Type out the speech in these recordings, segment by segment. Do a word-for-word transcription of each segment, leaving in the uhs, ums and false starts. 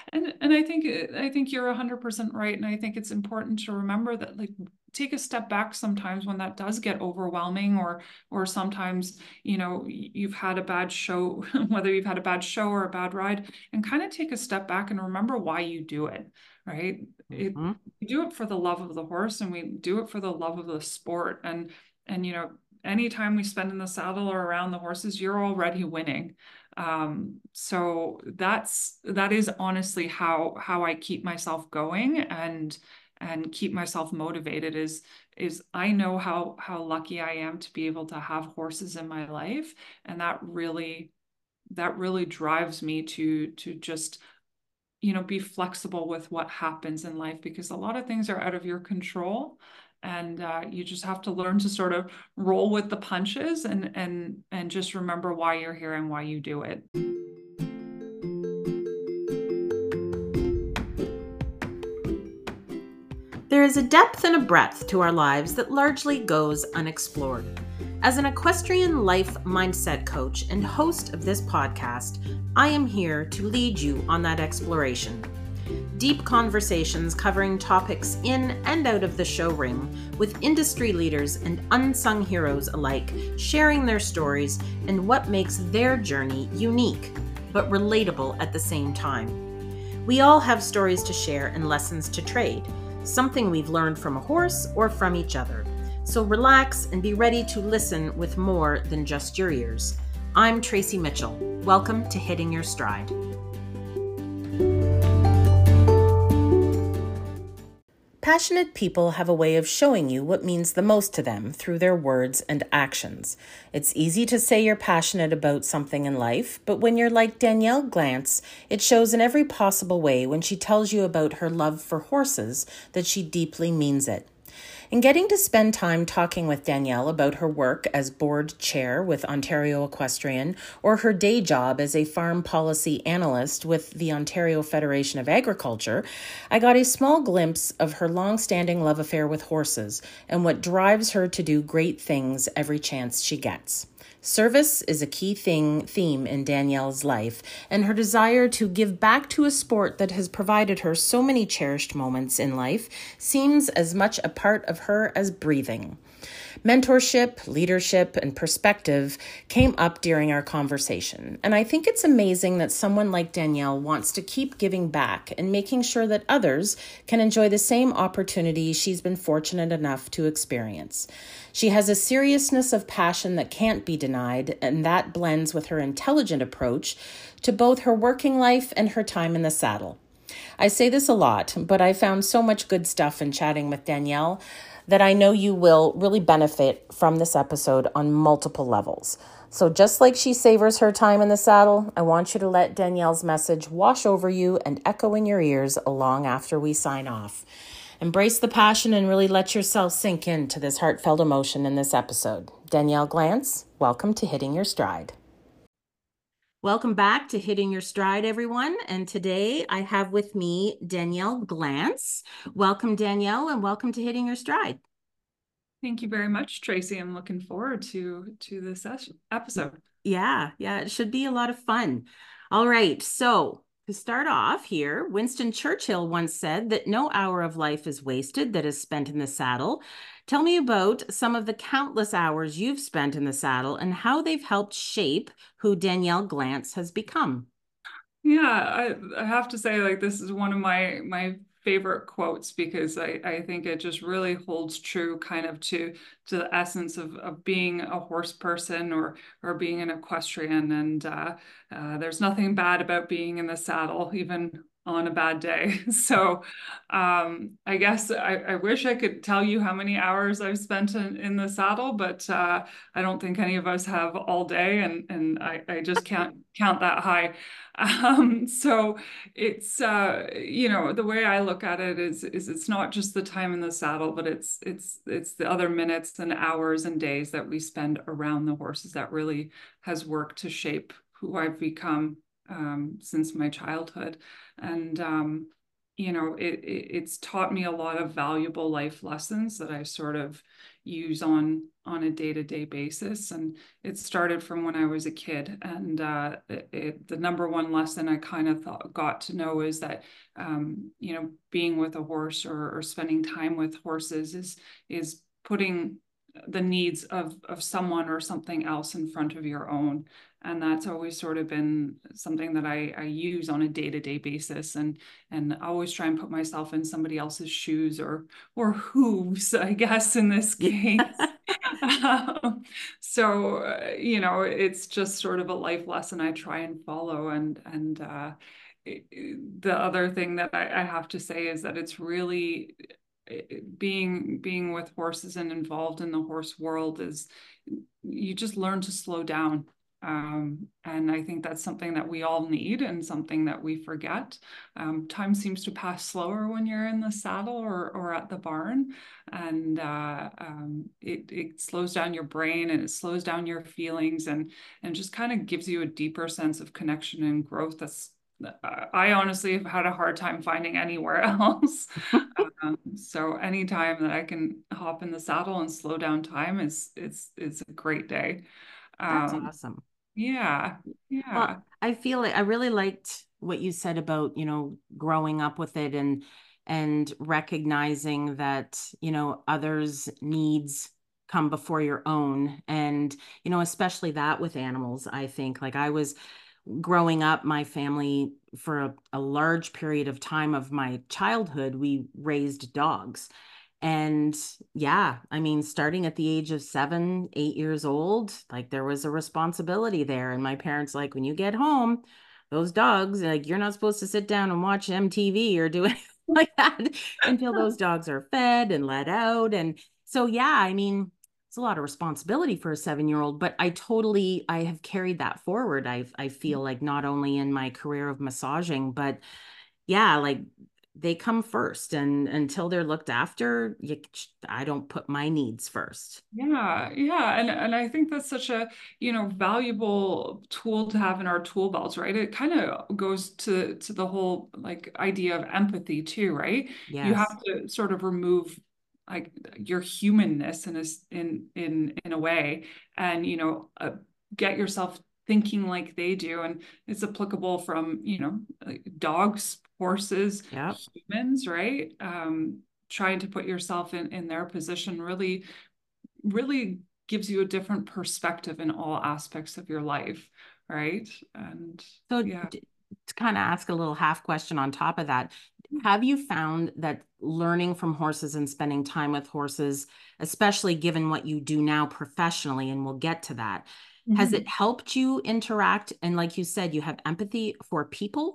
And and I think I think you're one hundred percent right. And I think it's important to remember that, like, take a step back sometimes when that does get overwhelming, or or sometimes, you know, you've had a bad show, whether you've had a bad show or a bad ride, and kind of take a step back and remember why you do it, right? It Mhm. We do it for the love of the horse, and we do it for the love of the sport. And and you know, anytime we spend in the saddle or around the horses, you're already winning. Um, so that's that is honestly how how I keep myself going and and keep myself motivated is is I know how how lucky I am to be able to have horses in my life, and that really that really drives me to to just, you know, be flexible with what happens in life, because a lot of things are out of your control, and uh, you just have to learn to sort of roll with the punches and and and just remember why you're here and why you do it. There is a depth and a breadth to our lives that largely goes unexplored. As an equestrian life mindset coach and host of this podcast, I am here to lead you on that exploration. Deep conversations covering topics in and out of the show ring with industry leaders and unsung heroes alike, sharing their stories and what makes their journey unique, but relatable at the same time. We all have stories to share and lessons to trade, something we've learned from a horse or from each other. So relax and be ready to listen with more than just your ears. I'm Tracy Mitchell. Welcome to Hitting Your Stride. Passionate people have a way of showing you what means the most to them through their words and actions. It's easy to say you're passionate about something in life, but when you're like Danielle Glantz, it shows in every possible way when she tells you about her love for horses that she deeply means it. In getting to spend time talking with Danielle about her work as board chair with Ontario Equestrian or her day job as a farm policy analyst with the Ontario Federation of Agriculture, I got a small glimpse of her long-standing love affair with horses and what drives her to do great things every chance she gets. Service is a key thing, theme in Danielle's life, and her desire to give back to a sport that has provided her so many cherished moments in life seems as much a part of her as breathing. Mentorship, leadership, and perspective came up during our conversation, and I think it's amazing that someone like Danielle wants to keep giving back and making sure that others can enjoy the same opportunity she's been fortunate enough to experience. She has a seriousness of passion that can't be denied, and that blends with her intelligent approach to both her working life and her time in the saddle. I say this a lot, but I found so much good stuff in chatting with Danielle that I know you will really benefit from this episode on multiple levels. So just like she savors her time in the saddle, I want you to let Danielle's message wash over you and echo in your ears long after we sign off. Embrace the passion and really let yourself sink into this heartfelt emotion in this episode. Danielle Glantz, welcome to Hitting Your Stride. Welcome back to Hitting Your Stride, everyone. And today I have with me Danielle Glantz. Welcome, Danielle, and welcome to Hitting Your Stride. Thank you very much, Tracy. I'm looking forward to to this episode. Yeah, yeah, it should be a lot of fun. All right, so to start off here, Winston Churchill once said that no hour of life is wasted that is spent in the saddle. Tell me about some of the countless hours you've spent in the saddle and how they've helped shape who Danielle Glantz has become. Yeah, I, I have to say, like, this is one of my my favorite quotes, because I, I think it just really holds true kind of to to the essence of, of being a horse person, or or being an equestrian. And uh, uh, there's nothing bad about being in the saddle, even on a bad day. So um, I guess I, I wish I could tell you how many hours I've spent in, in the saddle, but uh, I don't think any of us have all day, and, and I, I just can't count that high. Um, so it's uh, you know, the way I look at it is is it's not just the time in the saddle, but it's it's it's the other minutes and hours and days that we spend around the horses that really has worked to shape who I've become um, since my childhood. And um, you know, it, it it's taught me a lot of valuable life lessons that I sort of use on on a day-to-day basis. And it started from when I was a kid. And uh, it, it, the number one lesson I kind of thought, got to know is that, um, you know, being with a horse or, or spending time with horses is is putting the needs of of someone or something else in front of your own. And that's always sort of been something that I, I use on a day-to-day basis, and and I always try and put myself in somebody else's shoes or or hooves, I guess, in this case. Um, so uh, you know, it's just sort of a life lesson I try and follow. And and uh, it- the other thing that I, I have to say is that it's really being being with horses and involved in the horse world is you just learn to slow down. Um, and I think that's something that we all need and something that we forget. Um, time seems to pass slower when you're in the saddle or, or at the barn. And uh, um, it, it slows down your brain and it slows down your feelings, and, and just kind of gives you a deeper sense of connection and growth that's I honestly have had a hard time finding anywhere else. Um, so anytime that I can hop in the saddle and slow down time is it's it's a great day. That's Um, awesome. yeah, Well, yeah. I feel like I really liked what you said about, you know, growing up with it and and recognizing that, you know, others' needs come before your own. And, you know, especially that with animals, I think. Like I was growing up, my family, for a, a large period of time of my childhood, we raised dogs. And yeah, I mean, starting at the age of seven, eight years old, like there was a responsibility there. And my parents, like, when you get home, those dogs, like, you're not supposed to sit down and watch M T V or do anything like that until those dogs are fed and let out. And so, yeah, I mean, it's a lot of responsibility for a seven year old, but I totally, I have carried that forward. I I feel like not only in my career of massaging, but yeah, like they come first, and until they're looked after, you, I don't put my needs first. Yeah, yeah, and and I think that's such a, you know, valuable tool to have in our tool belts, right? It kind of goes to to the whole like idea of empathy too, right? You Yes. have to sort of remove like your humanness in a s- in in in a way, and you know, uh, get yourself thinking like they do, and it's applicable from, you know, like dogs, horses, Yep. humans, right? Um, trying to put yourself in in their position really really gives you a different perspective in all aspects of your life, right? And So yeah. d- to kind of ask a little half question on top of that, have you found that learning from horses and spending time with horses, especially given what you do now professionally, and we'll get to that, has it Mhm. helped you interact? And like you said, you have empathy for people?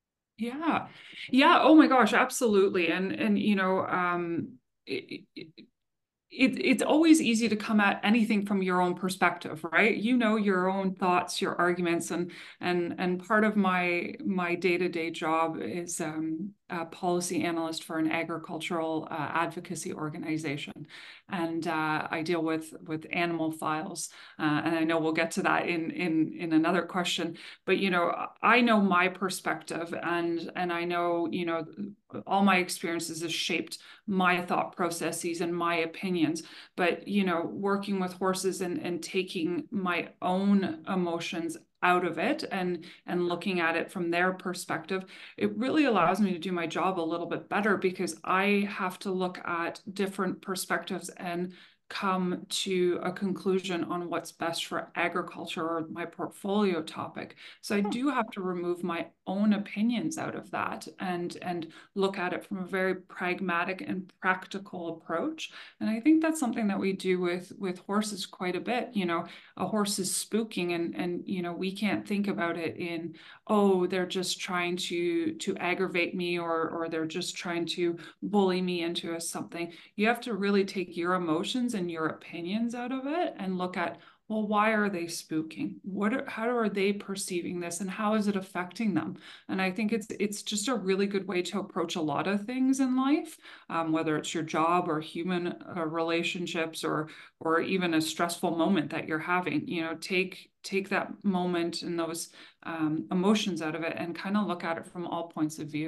Yeah. Yeah. Oh my gosh, absolutely. And and you know, um it, it, it, it's always easy to come at anything from your own perspective, right? You know your own thoughts, your arguments, and and and part of my my day-to-day job is um, a policy analyst for an agricultural uh, advocacy organization, and uh, I deal with with animal files, uh, and I know we'll get to that in in in another question. But you know, I know my perspective, and and I know you know all my experiences has shaped my thought processes and my opinions. But you know, working with horses and and taking my own emotions out of it and and looking at it from their perspective, it really allows me to do my job a little bit better, because I have to look at different perspectives and come to a conclusion on what's best for agriculture or my portfolio topic. So I do have to remove my own opinions out of that and and look at it from a very pragmatic and practical approach. And I think that's something that we do with with horses quite a bit. You know, a horse is spooking, and and you know, we can't think about it in, oh, they're just trying to to aggravate me, or or they're just trying to bully me into a something. You have to really take your emotions and your opinions out of it and look at, well, why are they spooking? What are, how are they perceiving this, and how is it affecting them? And I think it's it's just a really good way to approach a lot of things in life, um, whether it's your job or human uh, relationships, or or even a stressful moment that you're having. You know, take take that moment and those um, emotions out of it and kind of look at it from all points of view.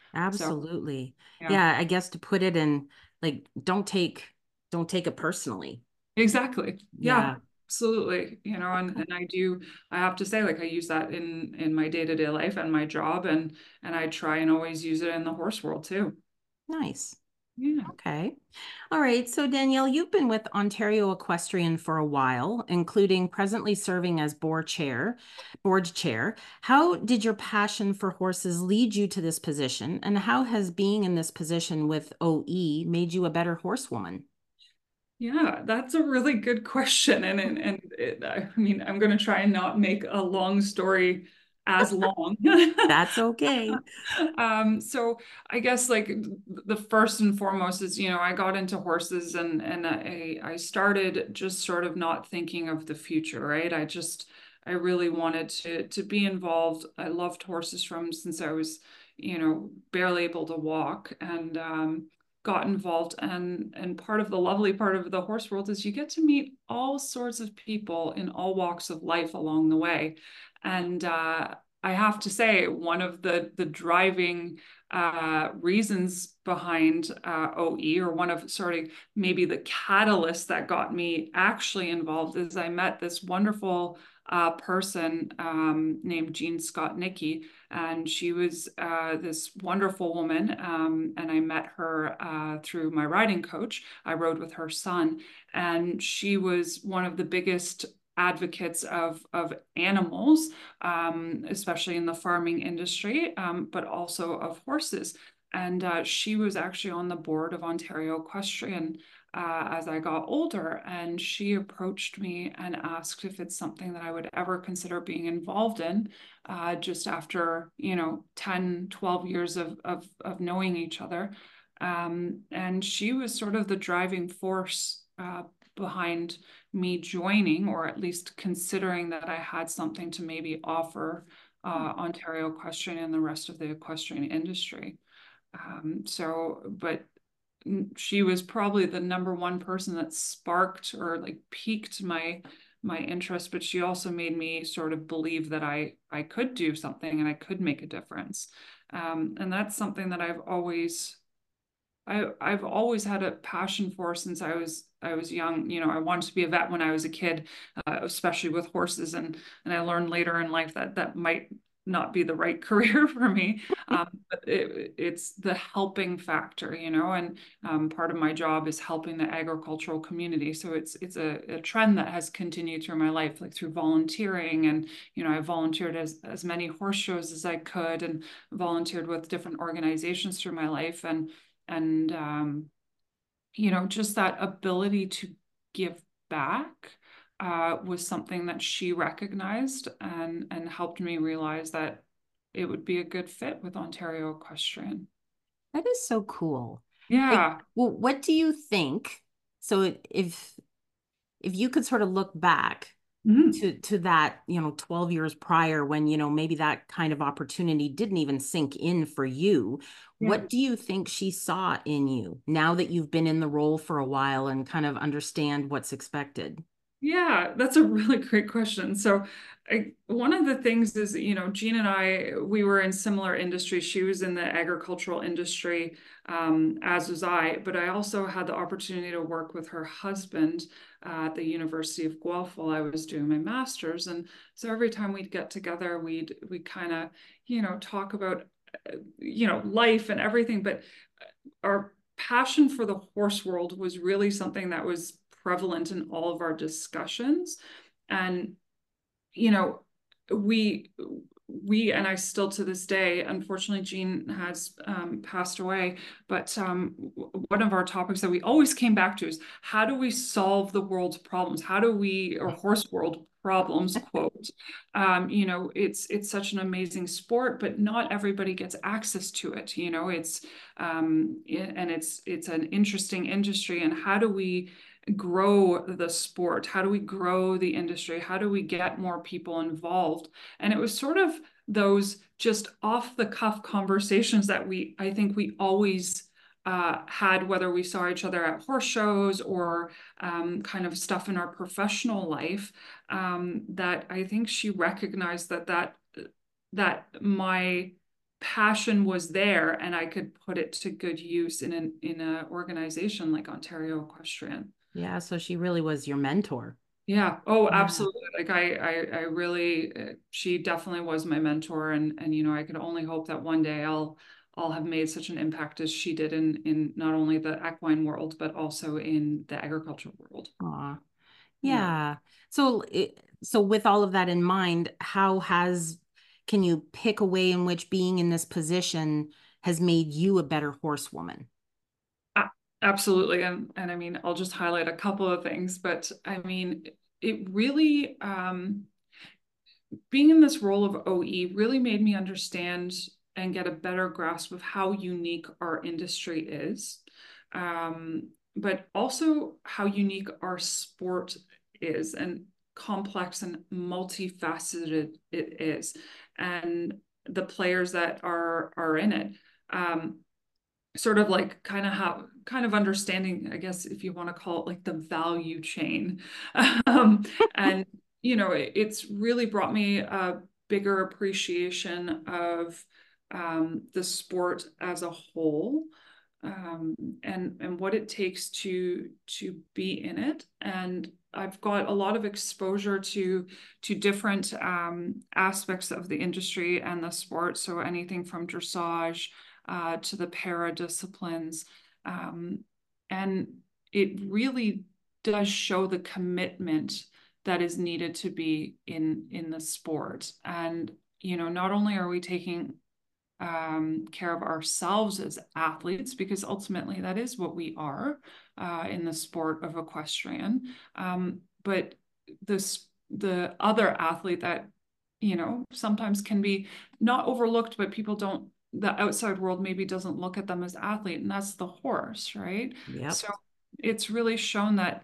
So Absolutely. yeah. Yeah, I guess to put it in, like, don't take don't take it personally. Exactly. Yeah, Yeah. absolutely. You know, and, Okay. and I do, I have to say, like I use that in in my day-to-day life and my job, and and I try and always use it in the horse world too. Nice. Yeah. Okay. All right. So, Danielle, you've been with Ontario Equestrian for a while, including presently serving as board chair, board chair. How did your passion for horses lead you to this position? And how has being in this position with O E made you a better horsewoman? Yeah, that's a really good question. And and, and it, I mean, I'm going to try and not make a long story as long. That's okay. Um, so I guess like the first and foremost is, you know, I got into horses and and I I started just sort of not thinking of the future, right? I just I really wanted to to be involved. I loved horses from since I was, you know, barely able to walk, and um got involved. And and part of the lovely part of the horse world is you get to meet all sorts of people in all walks of life along the way. And uh I have to say, one of the the driving uh, reasons behind uh, O E, or one of sort of maybe the catalyst that got me actually involved, is I met this wonderful uh, person um, named Jean Scott Nicky, and she was uh, this wonderful woman. Um, and I met her uh, through my riding coach. I rode with her son, and she was one of the biggest advocates of of animals, um, especially in the farming industry, um, but also of horses. And uh, she was actually on the board of Ontario Equestrian uh, as I got older. And she approached me and asked if it's something that I would ever consider being involved in, uh, just after, you know, ten, twelve years of, of, of knowing each other. Um, and she was sort of the driving force uh, behind me joining, or at least considering that I had something to maybe offer uh, Ontario Equestrian and the rest of the equestrian industry. Um, so, but she was probably the number one person that sparked or like piqued my my interest, but she also made me sort of believe that I I could do something and I could make a difference. Um, and that's something that I've always I I've always had a passion for since I was I was young. You know, I wanted to be a vet when I was a kid, uh, especially with horses, and and I learned later in life that that might not be the right career for me. Um, but it, it's the helping factor, you know, and um, part of my job is helping the agricultural community. So it's it's a, a trend that has continued through my life, like through volunteering. And you know, I volunteered as as many horse shows as I could, and volunteered with different organizations through my life. And and um, you know, just that ability to give back uh, was something that she recognized, and and helped me realize that it would be a good fit with Ontario Equestrian. That is so cool. Like, Yeah. well, what do you think? So if if you could sort of look back Mhm. to to that, you know, twelve years prior when, you know, maybe that kind of opportunity didn't even sink in for you, Yeah. what do you think she saw in you now that you've been in the role for a while and kind of understand what's expected? Yeah, that's a really great question. So, I, one of the things is, you know, Jean and I, we were in similar industries. She was in the agricultural industry, um, as was I, but I also had the opportunity to work with her husband uh, at the University of Guelph while I was doing my master's. And so every time we'd get together, we'd we kind of, you know, talk about, uh, you know, life and everything. But our passion for the horse world was really something that was prevalent in all of our discussions. And you know, we we and I still to this day, unfortunately, Jean has um, passed away. But um, one of our topics that we always came back to is how do we solve the world's problems? How do we, or horse world problems, quote. Um, you know, it's it's such an amazing sport, but not everybody gets access to it. You know, it's um, and it's it's an interesting industry. And how do we grow the sport? How do we grow the industry? How do we get more people involved? And it was sort of those just off the cuff conversations that we, I think we always uh, had, whether we saw each other at horse shows or um, kind of stuff in our professional life, um, that I think she recognized that that that my passion was there and I could put it to good use in an in an organization like Ontario Equestrian. Yeah, so she really was your mentor. Yeah. Oh, Yeah. absolutely. Like I, I, I really, uh, she definitely was my mentor, and and you know, I could only hope that one day I'll, I'll have made such an impact as she did in in not only the equine world but also in the agriculture world. Aw. Yeah. Yeah. So, it, so with all of that in mind, how has, can you pick a way in which being in this position has made you a better horsewoman? A- Absolutely. And and I mean, I'll just highlight a couple of things, but I mean, it really, um, being in this role of O E really made me understand and get a better grasp of how unique our industry is, um, but also how unique our sport is and complex and multifaceted it is, and the players that are are in it. Um, sort of like kind of how kind of understanding, I guess, if you want to call it like the value chain. um, and you know it, it's really brought me a bigger appreciation of um, the sport as a whole, um, and and what it takes to to be in it. And I've got a lot of exposure to to different um, aspects of the industry and the sport. So anything from dressage uh, to the para disciplines, um, and it really does show the commitment that is needed to be in in the sport. And you know, not only are we taking um, care of ourselves as athletes, because ultimately that is what we are uh, in the sport of equestrian. Um, but this the other athlete that you know sometimes can be not overlooked, but people don't. The outside world maybe doesn't look at them as athlete, and that's the horse, right? Yep. So it's really shown that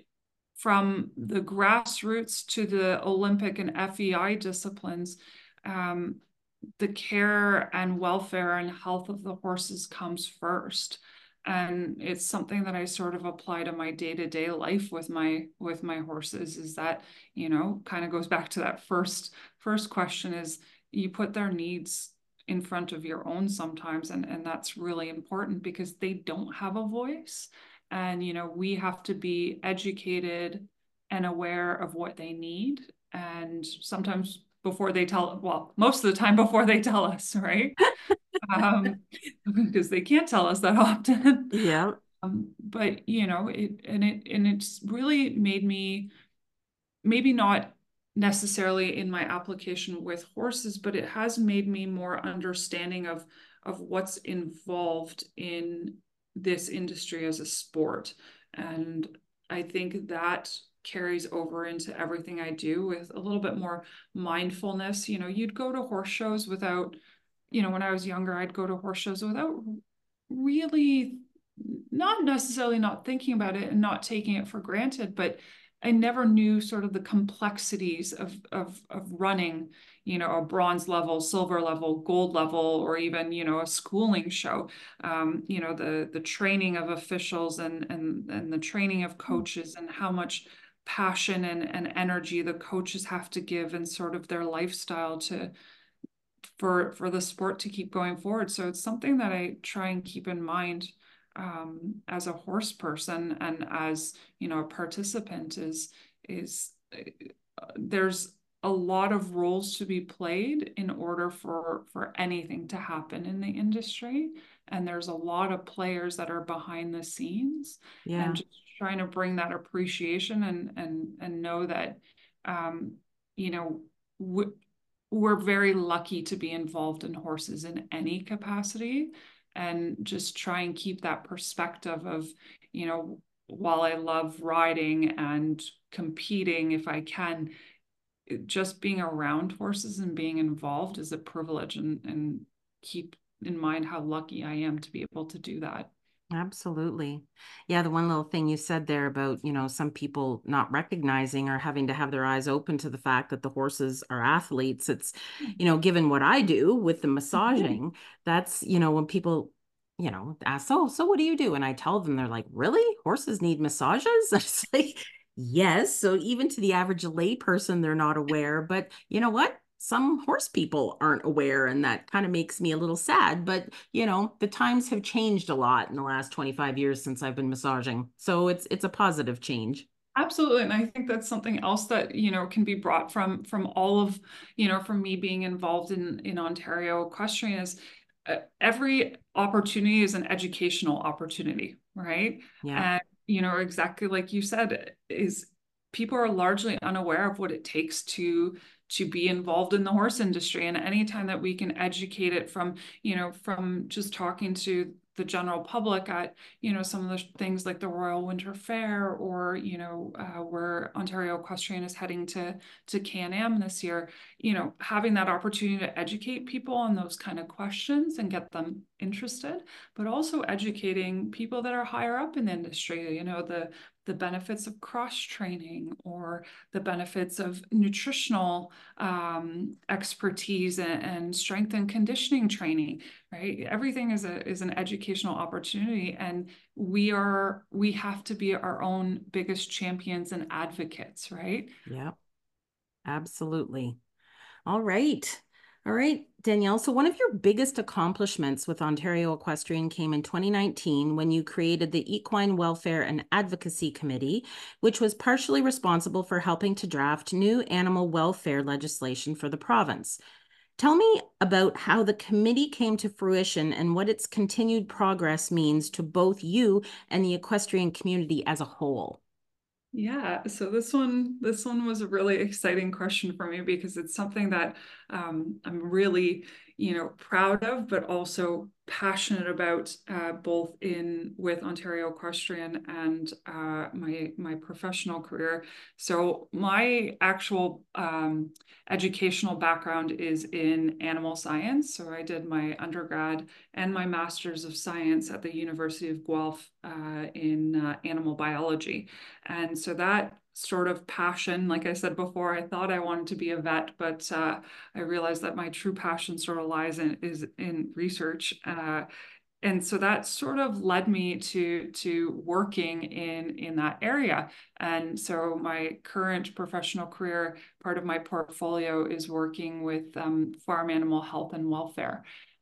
from the grassroots to the Olympic and F E I disciplines, um, the care and welfare and health of the horses comes first. And it's something that I sort of apply to my day-to-day life with my with my horses, is that, you know, kind of goes back to that first first question, is you put their needs in front of your own sometimes, and and that's really important because they don't have a voice. And you know, we have to be educated and aware of what they need, and sometimes before they tell, well, most of the time before they tell us, right? Um, because they can't tell us that often. Yep. Um, but you know, it and it and it's really made me, maybe not necessarily in my application with horses, but it has made me more understanding of of what's involved in this industry as a sport. And I think that carries over into everything I do with a little bit more mindfulness. You know, you'd go to horse shows without, you know, when I was younger, I'd go to horse shows without really, not necessarily not thinking about it and not taking it for granted, but I never knew sort of the complexities of of of running, you know, a bronze level, silver level, gold level, or even, you know, a schooling show. Um, you know, the the training of officials and and and the training of coaches, and how much passion and, and energy the coaches have to give, and sort of their lifestyle to for for the sport to keep going forward. So it's something that I try and keep in mind um, as a horse person and as, you know, a participant, is is uh, there's a lot of roles to be played in order for for anything to happen in the industry, and there's a lot of players that are behind the scenes, and Yeah. just trying to bring that appreciation and and and know that um, you know, we're very lucky to be involved in horses in any capacity, and just try and keep that perspective of, you know, while I love riding and competing if I can, just being around horses and being involved is a privilege, and, and keep in mind how lucky I am to be able to do that. Absolutely. Yeah, the one little thing you said there about, you know, some people not recognizing or having to have their eyes open to the fact that the horses are athletes. It's, you know, given what I do with the massaging, that's, you know, when people, you know, ask, so, so what do you do? And I tell them, they're like, really? Horses need massages? It's like, yes. So even to the average lay person, they're not aware. But you know what? some horse people aren't aware, and that kind of makes me a little sad. But, you know, the times have changed a lot in the last twenty-five years since I've been massaging. So it's it's a positive change. Absolutely. And I think that's something else that, you know, can be brought from from all of, you know, from me being involved in in Ontario equestrian is uh, every opportunity is an educational opportunity, right? Yeah. And, you know, exactly like you said, is people are largely unaware of what it takes to to be involved in the horse industry. And anytime that we can educate it from, you know, from just talking to the general public at, you know, some of the things like the Royal Winter Fair, or, you know, uh, where Ontario Equestrian is heading to to Can-Am this year, you know, having that opportunity to educate people on those kind of questions and get them interested, but also educating people that are higher up in the industry, you know, the the benefits of cross training, or the benefits of nutritional um, expertise and, and strength and conditioning training, right? Everything is a is an educational opportunity, and we are we have to be our own biggest champions and advocates, right? Yeah, absolutely. All right. All right, Danielle. So, one of your biggest accomplishments with Ontario Equestrian came in twenty nineteen when you created the Equine Welfare and Advocacy Committee, which was partially responsible for helping to draft new animal welfare legislation for the province. Tell me about how the committee came to fruition and what its continued progress means to both you and the equestrian community as a whole. Yeah, so this one this one was a really exciting question for me, because it's something that um, I'm really, you know, proud of, but also passionate about, uh, both in with Ontario Equestrian and uh, my my professional career. So my actual um, educational background is in animal science. So I did my undergrad and my master's of science at the University of Guelph uh, in uh, animal biology. And so that sort of passion, like I said before, I thought I wanted to be a vet, but uh, I realized that my true passion sort of lies in is in research. Uh, and so that sort of led me to to working in in that area. And so my current professional career, part of my portfolio is working with um, farm animal health and welfare.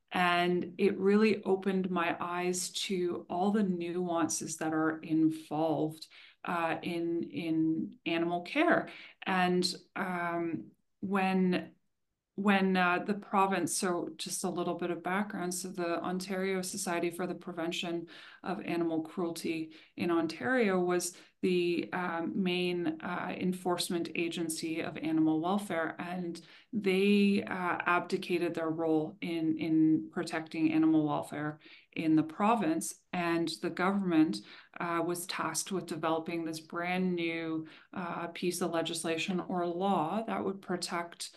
And it really opened my eyes to all the nuances that are involved uh, in in animal care. And um, when when uh, the province, so just a little bit of background, so the Ontario Society for the Prevention of Animal Cruelty in Ontario was the um, main uh, enforcement agency of animal welfare, and they uh, abdicated their role in, in protecting animal welfare in the province, and the government uh, was tasked with developing this brand new uh, piece of legislation or law that would protect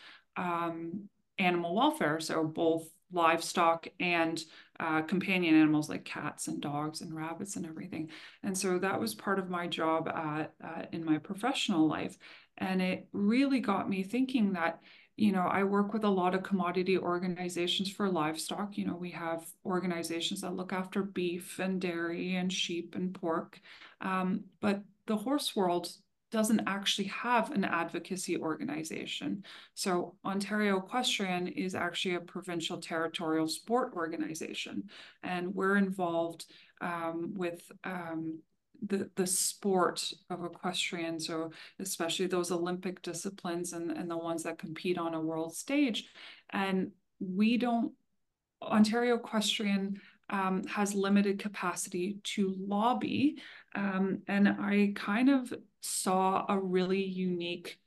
um, animal welfare, so both livestock and uh, companion animals like cats and dogs and rabbits and everything. And so that was part of my job at, uh, in my professional life. And it really got me thinking that, you know, I work with a lot of commodity organizations for livestock. You know, we have organizations that look after beef and dairy and sheep and pork. Um, but the horse world doesn't actually have an advocacy organization. So Ontario Equestrian is actually a provincial territorial sport organization, and we're involved um, with um, the the sport of equestrian, so especially those Olympic disciplines and, and the ones that compete on a world stage. And we don't, Ontario Equestrian um, has limited capacity to lobby. Um, and I kind of saw a really unique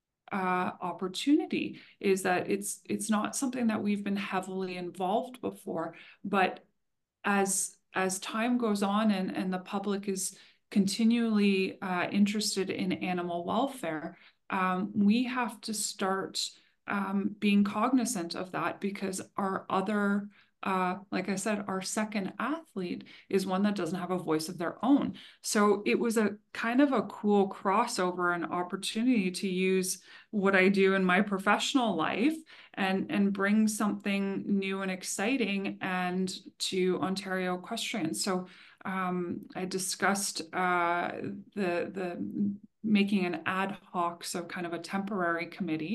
uh, opportunity, is that it's it's not something that we've been heavily involved before, but as as time goes on, and, and the public is continually uh, interested in animal welfare, um, we have to start um, being cognizant of that, because our other, uh, like I said, our second athlete is one that doesn't have a voice of their own. So it was a kind of a cool crossover and opportunity to use what I do in my professional life and and bring something new and exciting and to Ontario Equestrian. So um, I discussed uh, the the making an ad hoc, so kind of a temporary committee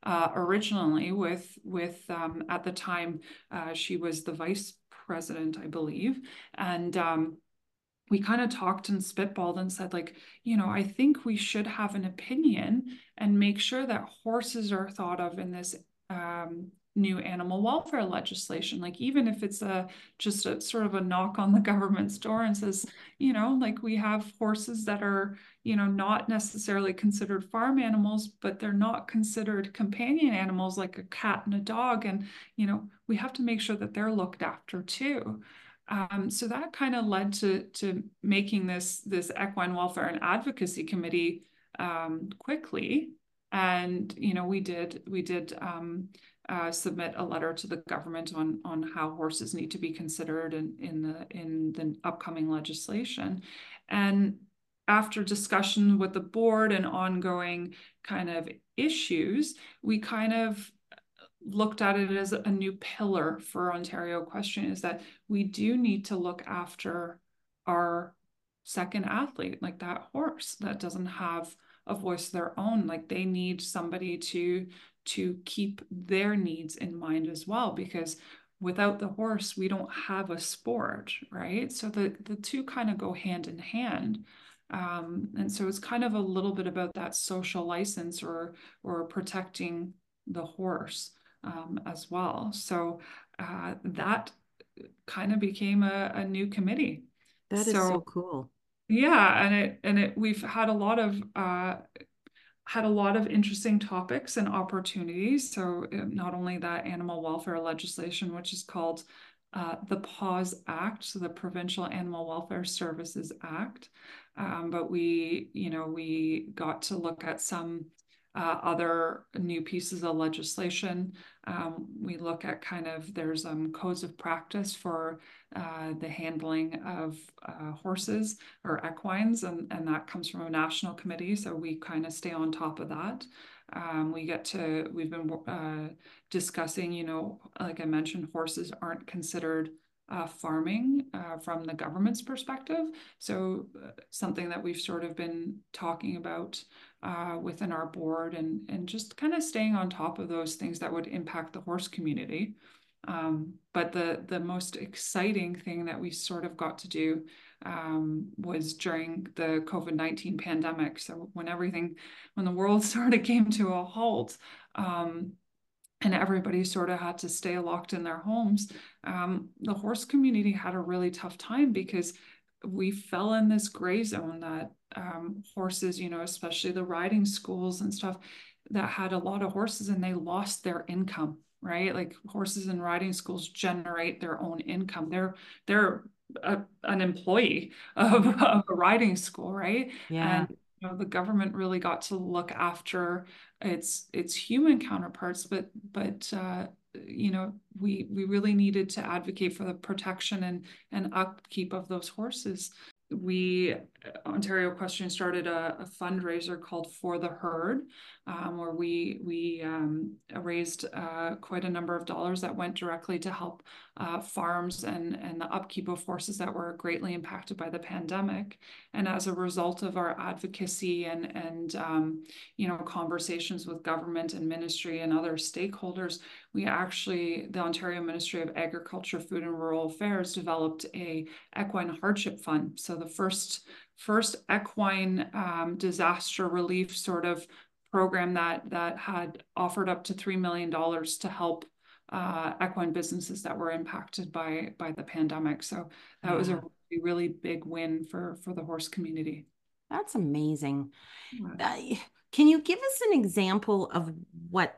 uh, originally with, with um, at the time, uh, she was the vice president, I believe. And um, we kind of talked and spitballed and said, like, you know, I think we should have an opinion and make sure that horses are thought of in this um, new animal welfare legislation. Like, even if it's a just a sort of a knock on the government's door and says, you know, like, we have horses that are, you know, not necessarily considered farm animals, but they're not considered companion animals like a cat and a dog. And, you know, we have to make sure that they're looked after too. Um, so that kind of led to to making this this equine welfare and advocacy committee um, quickly. And you know, we did we did um, uh, submit a letter to the government on on how horses need to be considered in in the in the upcoming legislation. And after discussion with the board and ongoing kind of issues, we kind of looked at it as a new pillar for Ontario Equestrian, is that we do need to look after our second athlete, like that horse that doesn't have a voice of their own. Like, they need somebody to to keep their needs in mind as well, because without the horse, we don't have a sport, right? So the the two kind of go hand in hand. Um, and so it's kind of a little bit about that social license, or or protecting the horse um, as well. So uh, that kind of became a, a new committee. That is so So cool. yeah, and it and it we've had a lot of uh, had a lot of interesting topics and opportunities. So uh, not only that animal welfare legislation, which is called uh, the PAWS Act, so the Provincial Animal Welfare Services Act, um, but we, you know, we got to look at some uh, other new pieces of legislation. Um, we look at kind of, there's um, codes of practice for uh, the handling of uh, horses or equines, and, and that comes from a national committee. So we kind of stay on top of that. Um, we get to, we've been uh, discussing, you know, like I mentioned, horses aren't considered uh, farming uh, from the government's perspective. So uh, something that we've sort of been talking about uh, within our board, and, and just kind of staying on top of those things that would impact the horse community. Um, but the, the most exciting thing that we sort of got to do um, was during the COVID nineteen pandemic. So when everything, when the world sort of came to a halt, um, and everybody sort of had to stay locked in their homes, um, the horse community had a really tough time, because we fell in this gray zone that um, horses, you know, especially the riding schools and stuff that had a lot of horses, and they lost their income, right? Like, horses and riding schools generate their own income. They're they're a, an employee of, of a riding school, right? Yeah. And you know, the government really got to look after its its human counterparts, but but uh, you know, we we really needed to advocate for the protection and and upkeep of those horses. We, Ontario Equestrian, started a, a fundraiser called For the Herd, um, where we we um, raised uh, quite a number of dollars that went directly to help uh, farms and and the upkeep of horses that were greatly impacted by the pandemic. And as a result of our advocacy and and um, you know, conversations with government and ministry and other stakeholders, we actually, the Ontario Ministry of Agriculture, Food and Rural Affairs, developed a equine hardship fund. So the first first equine um, disaster relief sort of program that that had offered up to three million dollars to help uh, equine businesses that were impacted by by the pandemic. So that Yeah. was a really, really big win for for the horse community. That's amazing. Yeah. Uh, can you give us an example of what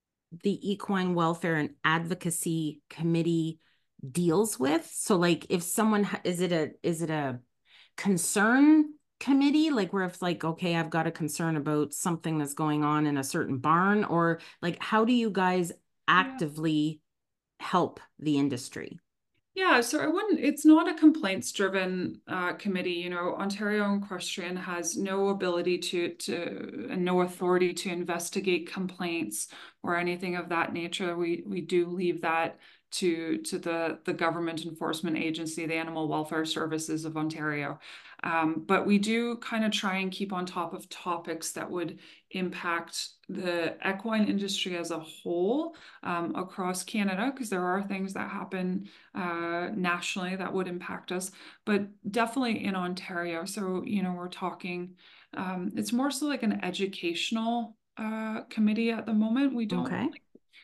the Equine Welfare and Advocacy Committee deals with? So like, if someone, is it a, is it a concern committee, like where if like, okay, I've got a concern about something that's going on in a certain barn, or like, how do you guys actively help the industry? Yeah, so I wouldn't, it's not a complaints driven uh, committee. You know, Ontario Equestrian has no ability to, to, and no authority to investigate complaints or anything of that nature. We, we do leave that to to the the government enforcement agency, the Animal Welfare Services of Ontario. Um, but we do kind of try and keep on top of topics that would impact the equine industry as a whole um, across Canada, because there are things that happen uh, nationally that would impact us, but definitely in Ontario. So, you know, we're talking, um, it's more so like an educational uh, committee at the moment. We don't Okay.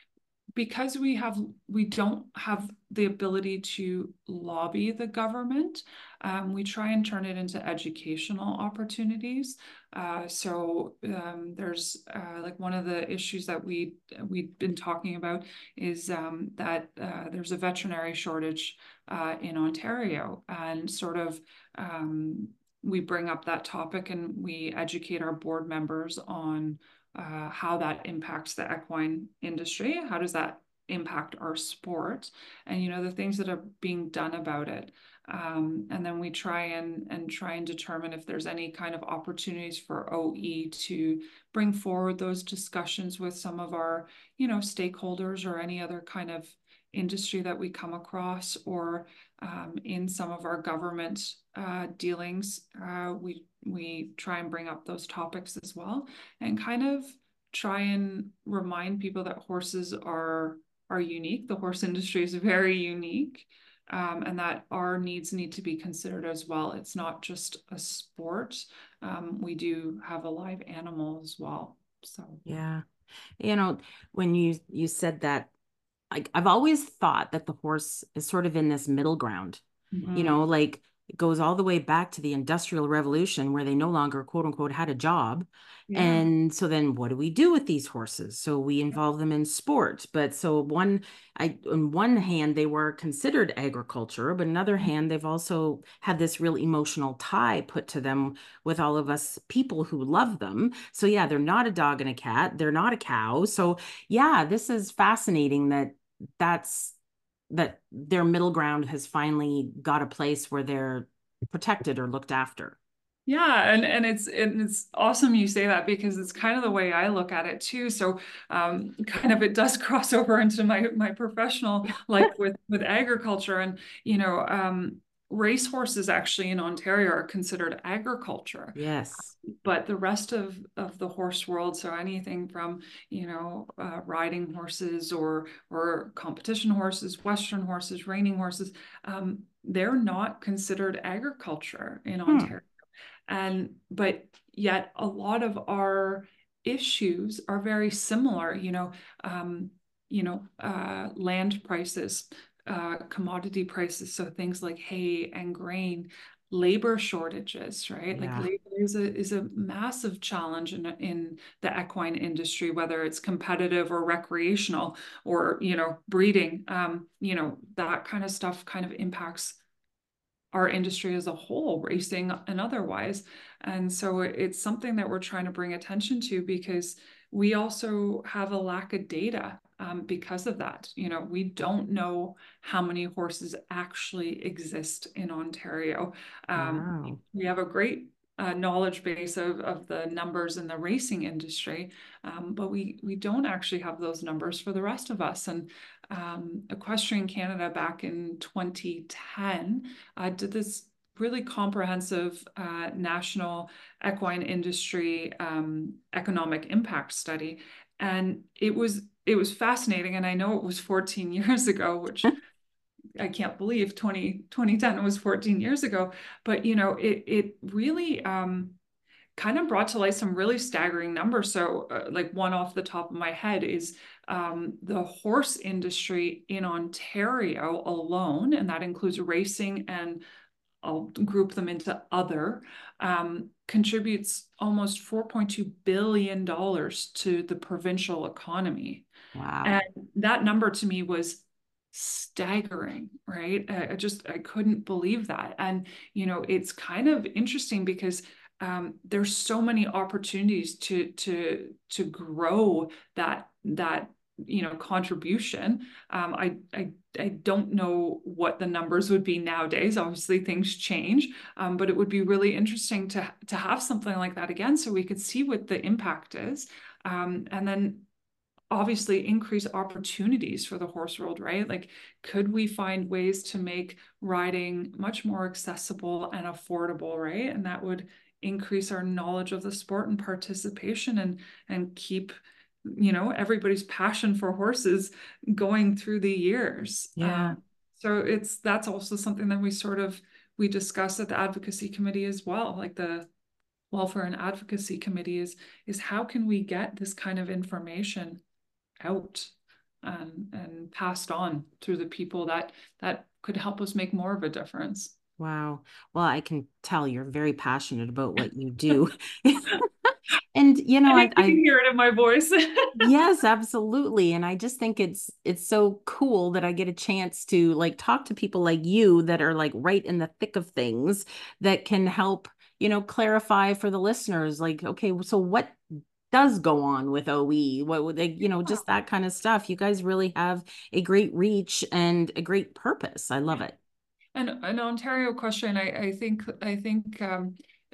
because we have we don't have the ability to lobby the government. Um, we try and turn it into educational opportunities. Uh, so um, there's uh, like one of the issues that we we've been talking about is um, that uh, there's a veterinary shortage uh, in Ontario, and sort of um, we bring up that topic and we educate our board members on uh, how that impacts the equine industry. How does that impact our sport? And, you know, the things that are being done about it. Um, and then we try and, and try and determine if there's any kind of opportunities for O E to bring forward those discussions with some of our, you know, stakeholders or any other kind of industry that we come across, or um, in some of our government uh, dealings, uh, we we try and bring up those topics as well, and kind of try and remind people that horses are are unique. The horse industry is very unique, um, and that our needs need to be considered as well. It's not just a sport. Um, we do have a live animal as well. So Yeah. You know, when you you said that, like I've always thought that the horse is sort of in this middle ground, you mm-hmm. know, like it goes all the way back to the Industrial Revolution where they no longer, quote unquote, had a job. Yeah. And so then what do we do with these horses? So we involve them in sport. But so one, I, on one hand, they were considered agriculture, but on the other hand, they've also had this real emotional tie put to them with all of us people who love them. So yeah, they're not a dog and a cat. They're not a cow. So yeah, this is fascinating that that's that their middle ground has finally got a place where they're protected or looked after. Yeah, and and it's and it's awesome you say that, because it's kind of the way I look at it too. So um kind of it does cross over into my my professional life with with agriculture. And you know um racehorses actually in Ontario are considered agriculture, Yes. but the rest of of the horse world, so anything from you know uh, riding horses or or competition horses, western horses, reining horses, um they're not considered agriculture in Hmm. Ontario. And but yet a lot of our issues are very similar, you know um you know uh land prices, uh commodity prices, so things like hay and grain, labor shortages, right? Like Yeah. labor is a is a massive challenge in in the equine industry, whether it's competitive or recreational or you know breeding. Um you know that kind of stuff kind of impacts our industry as a whole, racing and otherwise. And so it's something that we're trying to bring attention to, because we also have a lack of data um, because of that. You know, we don't know how many horses actually exist in Ontario. Um, Wow. we have a great uh, knowledge base of, of the numbers in the racing industry, um, but we we don't actually have those numbers for the rest of us. And um, Equestrian Canada back in twenty ten uh, did this really comprehensive uh, national equine industry um, economic impact study, and it was it was fascinating. And I know it was fourteen years ago, which I can't believe twenty, twenty ten was fourteen years ago, but you know it it really um, kind of brought to light some really staggering numbers. So, uh, like one off the top of my head is um, the horse industry in Ontario alone, and that includes racing, and I'll group them into other, um, contributes almost four point two billion dollars to the provincial economy. And Wow. that number to me was staggering, right? I, I just, I couldn't believe that. And, you know, it's kind of interesting because um, there's so many opportunities to, to, to grow that, that, you know, contribution. Um, I, I, I don't know what the numbers would be nowadays. Obviously things change, um, but it would be really interesting to, to have something like that again, so we could see what the impact is. Um, and then obviously increase opportunities for the horse world, right? Like, could we find ways to make riding much more accessible and affordable, right? And that would increase our knowledge of the sport and participation, and and keep, you know, everybody's passion for horses going through the years. Yeah. Um, so it's that's also something that we sort of we discuss at the advocacy committee as well, like the welfare and advocacy committee is is how can we get this kind of information out and and passed on through the people that that could help us make more of a difference. Wow. Well, I can tell you're very passionate about what you do. And you know, I I, think you can I hear it in my voice. yes, absolutely. And I just think it's it's so cool that I get a chance to like talk to people like you that are like right in the thick of things that can help, you know, clarify for the listeners like, okay, so what does go on with O E? What would they, you know, just that kind of stuff. You guys really have a great reach and a great purpose. I love it. And an Ontario question, I, I think I think um,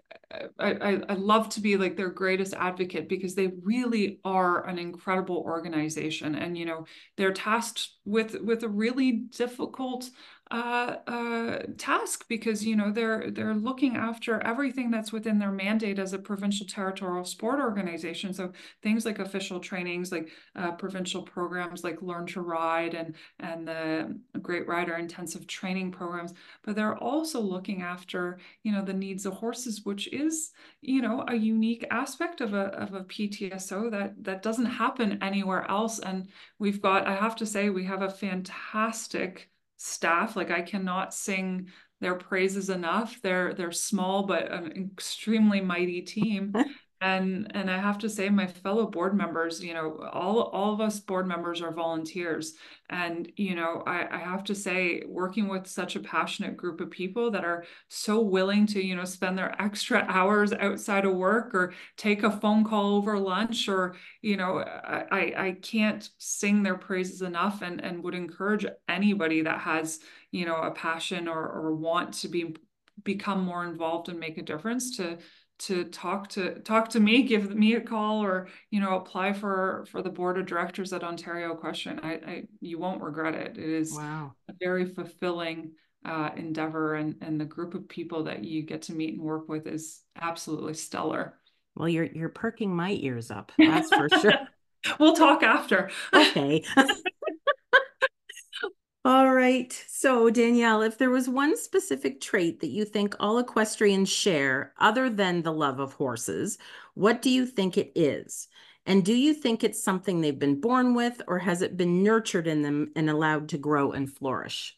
I, I, I love to be like their greatest advocate, because they really are an incredible organization, and you know they're tasked with with a really difficult uh, uh, task, because you know they're they're looking after everything that's within their mandate as a provincial territorial sport organization. So things like official trainings, like uh, provincial programs like Learn to Ride and and the Great Rider intensive training programs, but they're also looking after you know the needs of horses, which is you know a unique aspect of a of a P T S O that that doesn't happen anywhere else. And we've got, I have to say, we have a fantastic staff. Like, I cannot sing their praises enough. They're they're small but an extremely mighty team. And and I have to say, my fellow board members, you know, all all of us board members are volunteers. And, you know, I, I have to say, working with such a passionate group of people that are so willing to, you know, spend their extra hours outside of work or take a phone call over lunch, or, you know, I, I can't sing their praises enough, and, and would encourage anybody that has, you know, a passion or, or want to be become more involved and make a difference to to talk to talk to me, give me a call, or you know apply for for the board of directors at Ontario Equestrian. I, I you won't regret it. It is Wow. a very fulfilling uh, endeavor, and and the group of people that you get to meet and work with is absolutely stellar. Well, you're you're perking my ears up. That's for sure. We'll talk after. Okay. All right. So, Danielle, if there was one specific trait that you think all equestrians share other than the love of horses, what do you think it is? And do you think it's something they've been born with, or has it been nurtured in them and allowed to grow and flourish?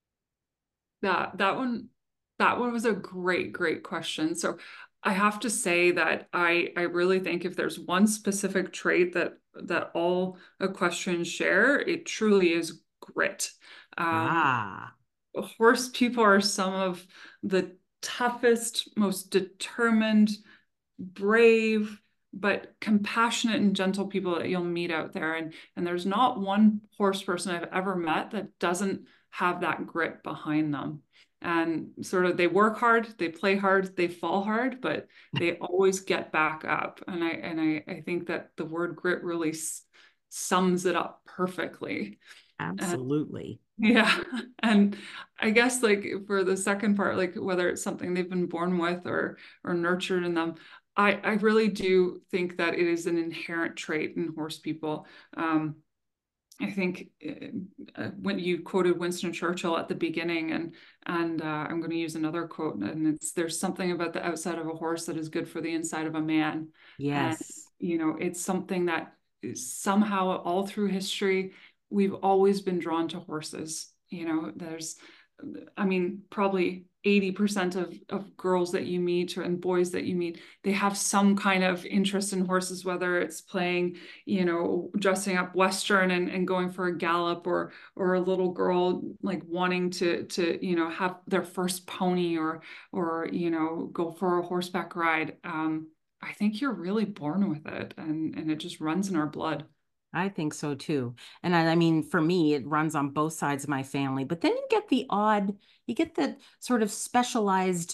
That that one that one was a great, great question. So I have to say that I I really think if there's one specific trait that that all equestrians share, it truly is grit. Um, Ah, Horse people are some of the toughest, most determined, brave, but compassionate and gentle people that you'll meet out there. And, and there's not one horse person I've ever met that doesn't have that grit behind them. And sort of they work hard, they play hard, they fall hard, but they always get back up. And I and I, I think that the word grit really sums it up perfectly. And absolutely. yeah. And I guess like for the second part, like whether it's something they've been born with or or nurtured in them, I, I really do think that it is an inherent trait in horse people. Um, I think uh, when you quoted Winston Churchill at the beginning, and and uh, I'm going to use another quote, and it's there's something about the outside of a horse that is good for the inside of a man. And Yes, you know, it's something that is somehow all through history we've always been drawn to horses. You know, there's, I mean, probably eighty percent of, of girls that you meet and boys that you meet, they have some kind of interest in horses, whether it's playing, you know, dressing up Western and, and going for a gallop, or or a little girl like wanting to to, you know, have their first pony, or or, you know, go for a horseback ride. Um, I think you're really born with it, and, and it just runs in our blood. I think so too. And I, I mean, for me, it runs on both sides of my family. But then you get the odd, you get the sort of specialized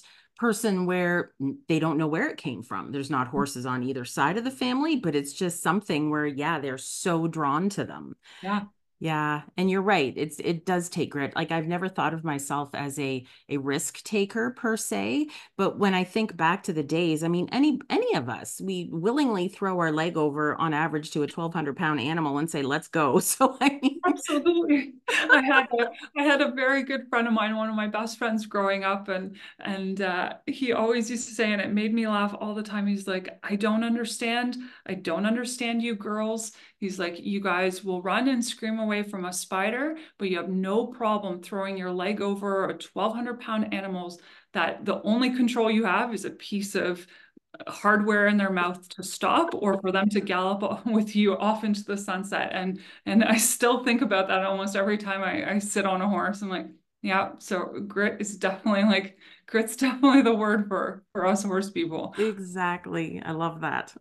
person where they don't know where it came from. There's not horses on either side of the family, but it's just something where, yeah, they're so drawn to them. Yeah. Yeah, and you're right. It's it does take grit. Like I've never thought of myself as a a risk taker per se, but when I think back to the days, I mean, any any of us, we willingly throw our leg over on average to a twelve hundred pound animal and say, "Let's go." So I mean, Absolutely. I had a I had a very good friend of mine, one of my best friends growing up, and and uh, he always used to say, and it made me laugh all the time. He's like, I don't understand. I don't understand you girls. He's like, you guys will run and scream away from a spider, but you have no problem throwing your leg over a twelve hundred pound animals that the only control you have is a piece of hardware in their mouth to stop or for them to gallop with you off into the sunset. And and I still think about that almost every time I, I sit on a horse. I'm like, yeah, so grit is definitely like grit's definitely the word for for us horse people. exactly. I love that.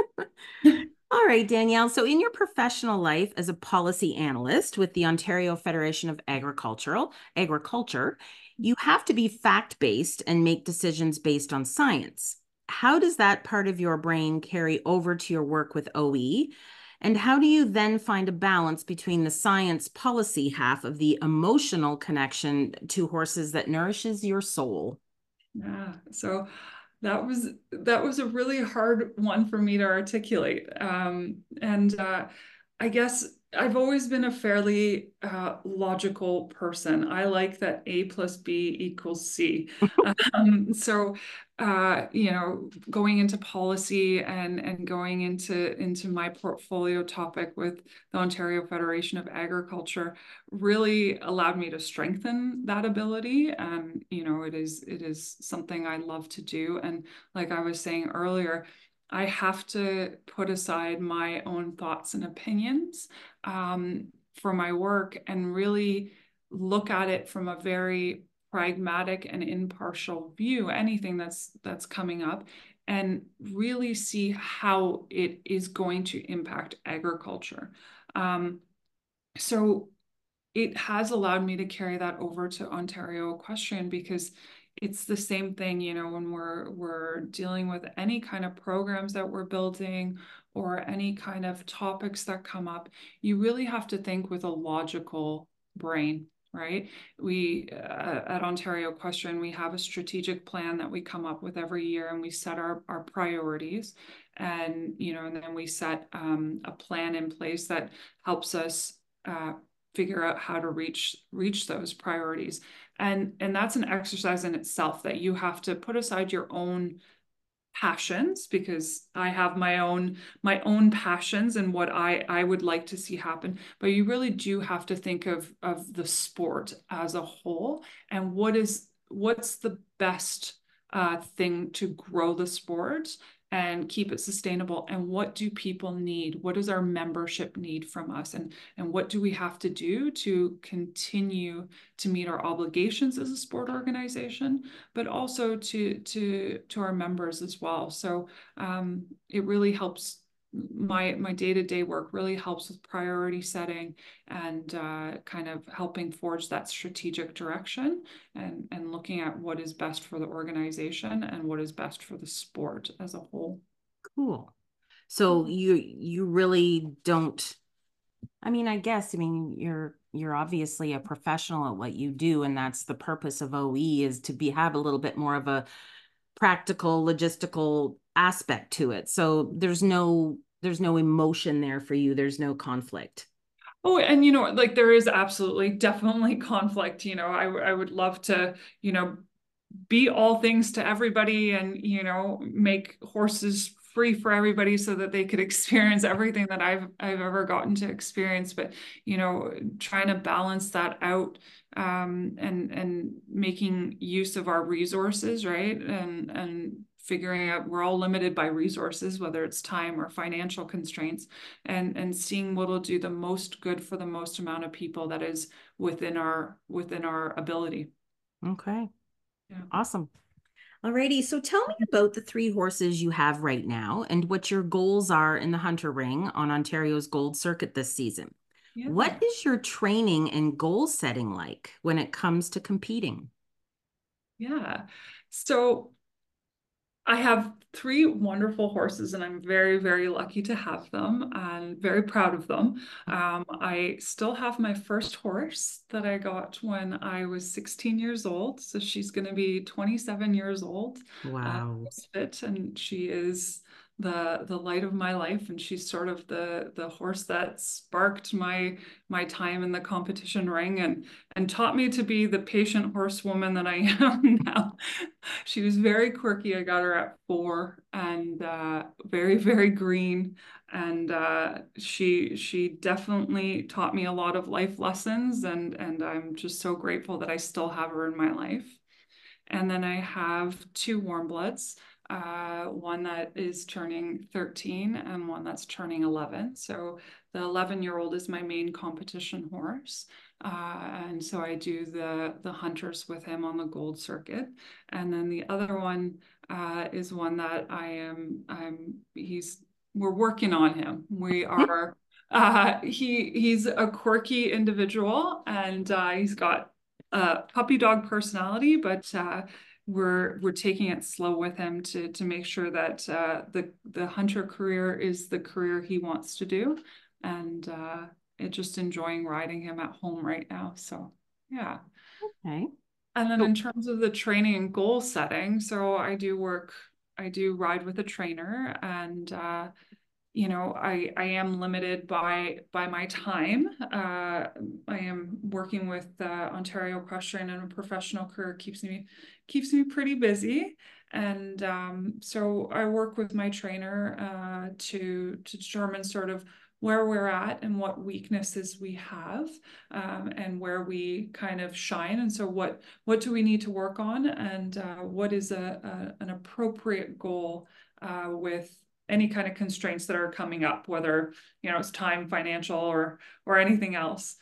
All right, Danielle. So, in your professional life as a policy analyst with the Ontario Federation of Agricultural Agriculture, you have to be fact-based and make decisions based on science. How does that part of your brain carry over to your work with O E? And how do you then find a balance between the science policy half of the emotional connection to horses that nourishes your soul? Yeah, so that was that was a really hard one for me to articulate. Um, and uh, I guess I've always been a fairly uh, logical person. I like that A plus B equals C. Um, so, uh, you know, going into policy and and going into into my portfolio topic with the Ontario Federation of Agriculture really allowed me to strengthen that ability. And, you know, it is it is something I love to do. And like I was saying earlier, I have to put aside my own thoughts and opinions um, for my work and really look at it from a very pragmatic and impartial view, anything that's that's coming up, and really see how it is going to impact agriculture. Um, so it has allowed me to carry that over to Ontario Equestrian because it's the same thing, you know, when we're we're dealing with any kind of programs that we're building or any kind of topics that come up, you really have to think with a logical brain, right? We uh, at Ontario Equestrian, we have a strategic plan that we come up with every year and we set our, our priorities and, you know, and then we set um, a plan in place that helps us uh, figure out how to reach reach those priorities. And and that's an exercise in itself that you have to put aside your own passions because I have my own my own passions and what I I would like to see happen. But you really do have to think of of the sport as a whole and what is what's the best uh, thing to grow the sport and keep it sustainable, and what do people need, what does our membership need from us, and and what do we have to do to continue to meet our obligations as a sport organization, but also to to to our members as well. So um, it really helps. My my day-to-day work really helps with priority setting and uh, kind of helping forge that strategic direction and and looking at what is best for the organization and what is best for the sport as a whole. Cool. So you you really don't, I mean, I guess, I mean, you're you're obviously a professional at what you do, and that's the purpose of O E is to be have a little bit more of a practical, logistical aspect to it. So there's no there's no emotion there for you. There's no conflict. Oh, and you know, like there is absolutely definitely conflict. You know, I I would love to, you know, be all things to everybody and, you know, make horses free for everybody so that they could experience everything that I've I've ever gotten to experience. But, you know, trying to balance that out um, and and making use of our resources, right? And and figuring out we're all limited by resources, whether it's time or financial constraints, and and seeing what'll do the most good for the most amount of people that is within our within our ability. Okay. Yeah. Awesome. Alrighty, so tell me about the three horses you have right now and what your goals are in the Hunter Ring on Ontario's Gold Circuit this season. Yeah. What is your training and goal setting like when it comes to competing? Yeah. So I have three wonderful horses, and I'm very, very lucky to have them and very proud of them. Um, I still have my first horse that I got when I was sixteen years old. So she's going to be twenty-seven years old, uh, Wow. this fit, and she is the the light of my life, and she's sort of the the horse that sparked my my time in the competition ring and and taught me to be the patient horsewoman that I am now. She was very quirky. I got her at four and uh, very, very green. And uh, she she definitely taught me a lot of life lessons. And, and I'm just so grateful that I still have her in my life. And then I have two warm bloods, uh, one that is turning thirteen and one that's turning eleven. So the eleven year old is my main competition horse. Uh, and so I do the, the hunters with him on the gold circuit. And then the other one uh, is one that I am, I'm, he's, we're working on him. We are, uh, he, he's a quirky individual and uh, he's got uh, puppy dog personality, but uh, we're we're taking it slow with him to to make sure that uh, the the hunter career is the career he wants to do, and uh, it just enjoying riding him at home right now. So yeah. Okay. And then in So, terms of the training and goal setting, so I do work, I do ride with a trainer, and uh, you know, I I am limited by by my time. Uh, I am working with uh, Ontario Equestrian, and a professional career keeps me keeps me pretty busy. And um, so I work with my trainer uh, to to determine sort of where we're at and what weaknesses we have, um, and where we kind of shine. And so what what do we need to work on, and uh, what is a, a an appropriate goal uh, with any kind of constraints that are coming up, whether, you know, it's time, financial, or or anything else.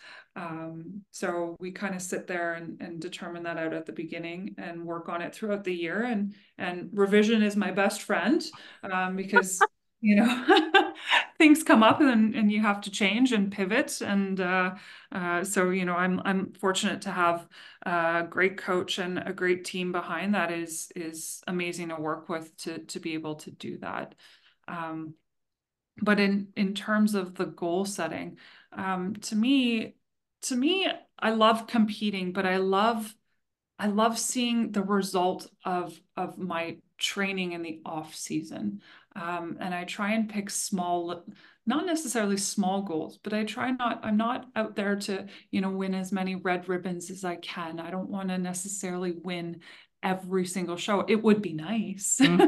Um, so we kind of sit there and, and determine that out at the beginning and work on it throughout the year. And and revision is my best friend, um, because you know things come up and and you have to change and pivot. And uh, uh, so you know I'm I'm fortunate to have a great coach and a great team behind that is is amazing to work with to to be able to do that. Um, but in in terms of the goal setting, um, to me, to me, I love competing, but I love I love seeing the result of of my training in the off season. Um, and I try and pick small, not necessarily small goals, but I try not, I'm not out there to, you know, win as many red ribbons as I can. I don't want to necessarily win every single show. It would be nice. mm,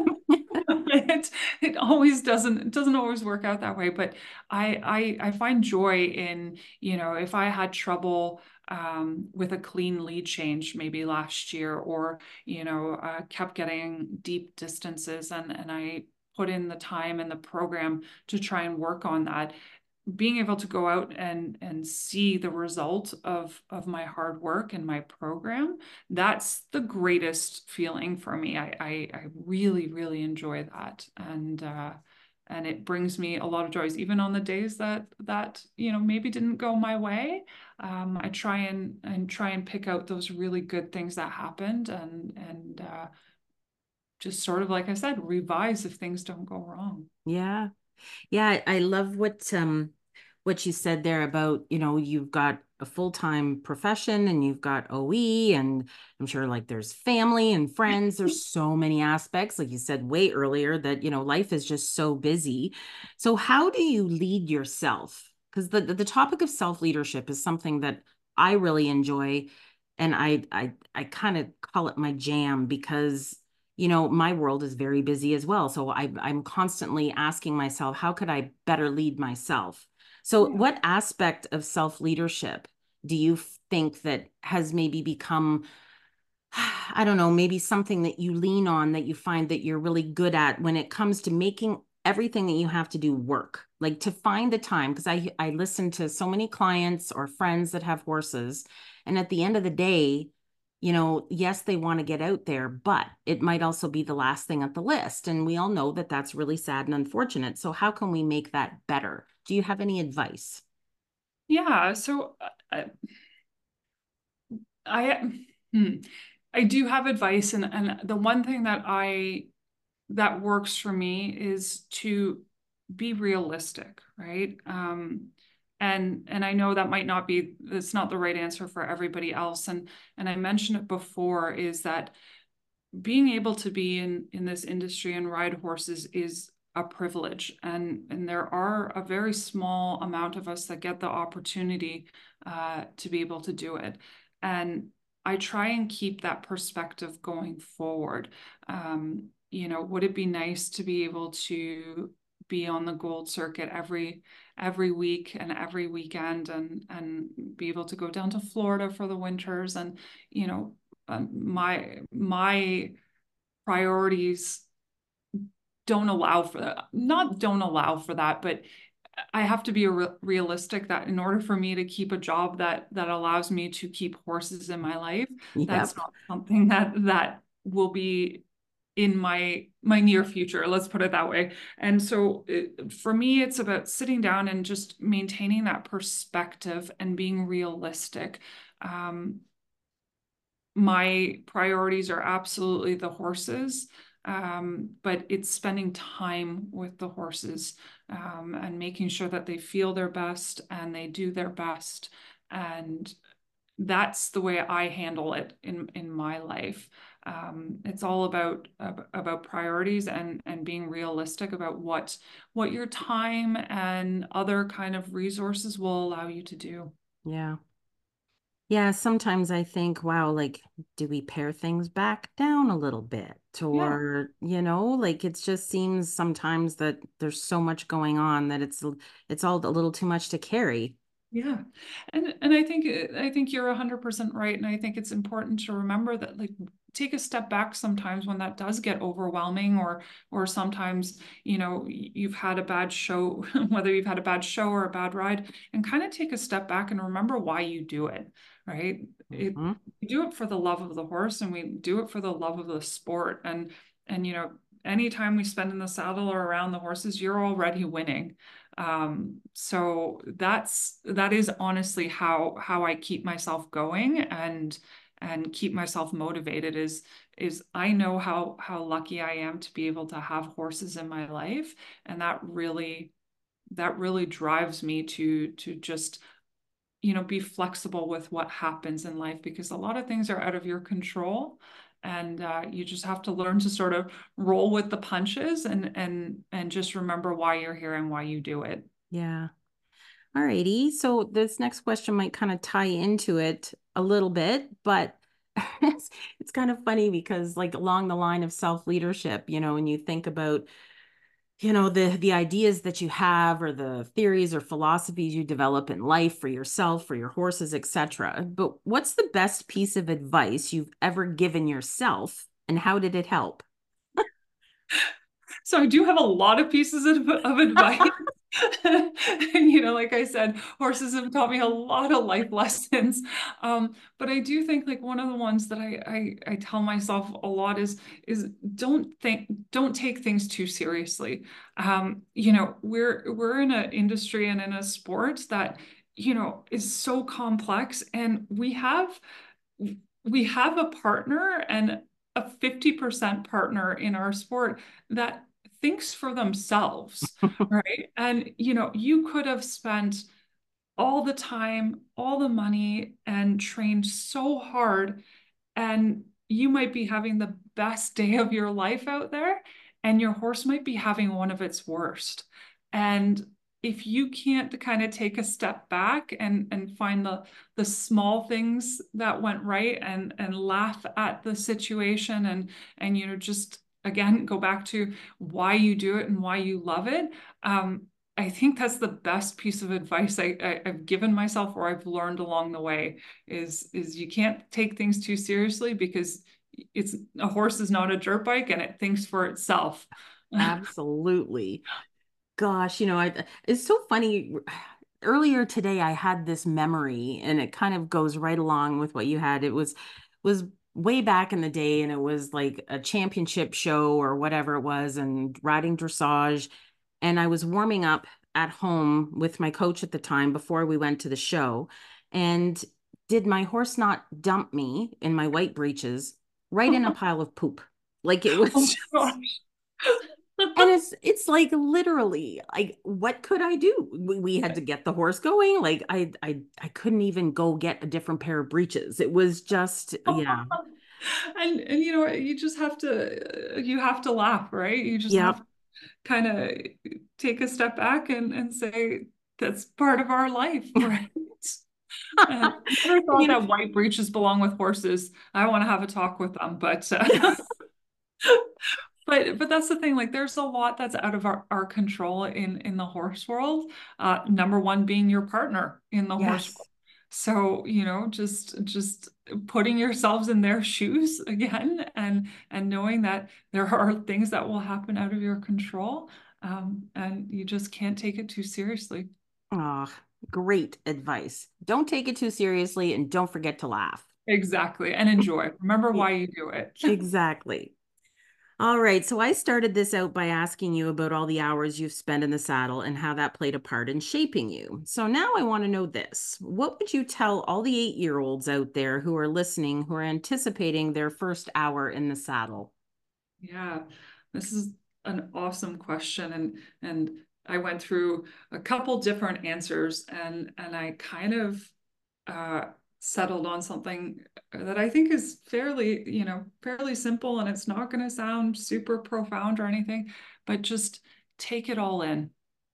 it it always doesn't it doesn't always work out that way, but I I I find joy in, you know, if I had trouble um, with a clean lead change maybe last year, or you know uh, kept getting deep distances, and and I put in the time and the program to try and work on that, being able to go out and and see the result of of my hard work and my program, that's the greatest feeling for me. I I, I really really enjoy that, and uh, and it brings me a lot of joys, even on the days that that you know maybe didn't go my way. Um, I try and and try and pick out those really good things that happened, and and uh, just sort of like I said, revise if things don't go wrong. yeah. Yeah, I I love what um what you said there about, you know, you've got a full-time profession and you've got O E, and I'm sure like there's family and friends. There's so many aspects, like you said way earlier, that, you know, life is just so busy. So how do you lead yourself? Because the, the the topic of self-leadership is something that I really enjoy, and I I I kind of call it my jam because you know, my world is very busy as well. So I, I'm constantly asking myself, how could I better lead myself? So, Yeah. what aspect of self leadership do you think that has maybe become, I don't know, maybe something that you lean on that you find that you're really good at when it comes to making everything that you have to do work? Like to find the time, because I I listen to so many clients or friends that have horses, and at the end of the day, you know, yes, they want to get out there, but it might also be the last thing at the list. And we all know that that's really sad and unfortunate. So how can we make that better? Do you have any advice? Yeah, so uh, I, I hmm, I do have advice, and and the one thing that I that works for me is to be realistic, right? Um, and and I know that might not be, it's not the right answer for everybody else. And and I mentioned it before, is that being able to be in in this industry and ride horses is a privilege, and and there are a very small amount of us that get the opportunity uh, to be able to do it. And I try and keep that perspective going forward. Um, you know, would it be nice to be able to be on the gold circuit every every week and every weekend, and and be able to go down to Florida for the winters, and you know, um, my my priorities don't allow for that. Not don't allow for that, but I have to be re realistic that in order for me to keep a job that that allows me to keep horses in my life, that's Yep. not something that that will be in my my near future. Let's put it that way. And so it, for me, it's about sitting down and just maintaining that perspective and being realistic. Um, my priorities are absolutely the horses, um, but it's spending time with the horses, um, and making sure that they feel their best and they do their best. And that's the way I handle it in in my life. Um, it's all about about priorities, and and being realistic about what what your time and other kind of resources will allow you to do. Yeah. Yeah, sometimes I think, wow, like, do we pare things back down a little bit? Yeah. Or, you know, like it just seems sometimes that there's so much going on that it's it's all a little too much to carry. Yeah. And and I think I think you're one hundred percent right, and I think it's important to remember that, like, take a step back sometimes when that does get overwhelming, or or sometimes, you know, you've had a bad show, whether you've had a bad show or a bad ride, and kind of take a step back and remember why you do it, right? It Hmm. We do it for the love of the horse, and we do it for the love of the sport. And and you know, anytime we spend in the saddle or around the horses, you're already winning. Um, so that's that is honestly how how I keep myself going, and and keep myself motivated, is is I know how how lucky I am to be able to have horses in my life, and that really that really drives me to to just, you know, be flexible with what happens in life, because a lot of things are out of your control, and uh, you just have to learn to sort of roll with the punches, and and and just remember why you're here and why you do it. Yeah. All righty. So this next question might kind of tie into it a little bit, but it's, it's kind of funny because like along the line of self-leadership, you know, when you think about, you know, the the ideas that you have or the theories or philosophies you develop in life for yourself, for your horses, et cetera. But what's the best piece of advice you've ever given yourself and how did it help? So I do have a lot of pieces of, of advice. And, you know, like I said, horses have taught me a lot of life lessons. Um, but I do think, like, one of the ones that I, I I tell myself a lot is is don't think don't take things too seriously. Um, you know, we're we're in an industry and in a sport that, you know, is so complex, and we have we have a partner and a fifty percent partner in our sport that thinks for themselves, right? And, you know, you could have spent all the time, all the money, and trained so hard, and you might be having the best day of your life out there, and your horse might be having one of its worst. And if you can't kind of take a step back and and find the the small things that went right, and and laugh at the situation, and and you know, just again go back to why you do it and why you love it, um, I think that's the best piece of advice I, I, I've given myself, or I've learned along the way, is is you can't take things too seriously, because it's a horse is not a dirt bike, and it thinks for itself. Absolutely. Gosh, you know, I, it's so funny. Earlier today, I had this memory, and it kind of goes right along with what you had. It was was way back in the day, and it was like a championship show or whatever it was, and riding dressage. And I was warming up at home with my coach at the time before we went to the show. And did my horse not dump me in my white breeches right in a pile of poop. Like it Oh was my just, gosh. and it's it's like literally like what could I do? We, we had to get the horse going. Like I I I couldn't even go get a different pair of breeches. It was just yeah. And and you know what, you just have to you have to laugh, right? You just have Yep. to kind of take a step back and and say that's part of our life, right? And I never thought You know, that white breeches belong with horses. I want to have a talk with them, but yeah. uh, but but that's the thing. Like, there's a lot that's out of our, our control in in the horse world. Uh, number one being your partner in the horse world. Yes. So, you know, just just putting yourselves in their shoes again, and and knowing that there are things that will happen out of your control, um, and you just can't take it too seriously. Oh, great advice. Don't take it too seriously and don't forget to laugh. Exactly. And enjoy. Remember Yeah, why you do it. exactly. All right. So I started this out by asking you about all the hours you've spent in the saddle and how that played a part in shaping you. So now I want to know this. What would you tell all the eight year olds out there who are listening, who are anticipating their first hour in the saddle? Yeah, this is an awesome question, and and I went through a couple different answers, and and I kind of uh, settled on something that I think is fairly, you know, fairly simple, and it's not going to sound super profound or anything, but just take it all in,